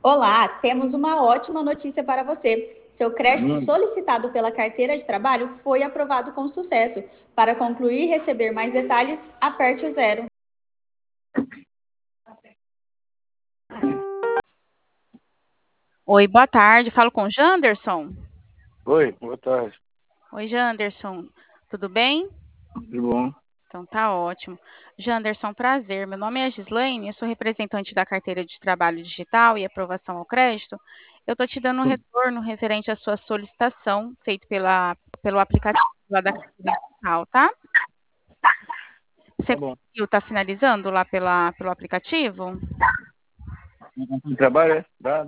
Olá, temos uma ótima notícia para você. Seu crédito Hum, solicitado pela carteira de trabalho foi aprovado com sucesso. Para concluir e receber mais detalhes, aperte o zero. Oi, boa tarde. Falo com o Janderson. Oi, boa tarde. Oi, Janderson. Tudo bem? Tudo bom? Então tá ótimo. Janderson, prazer. Meu nome é Gislaine, eu sou representante da carteira de trabalho digital e aprovação ao crédito. Eu estou te dando um retorno referente à sua solicitação feito pelo aplicativo lá da carteira digital, tá? Você Tá bom. conseguiu, tá finalizando lá pelo aplicativo? Trabalho, é? Dá,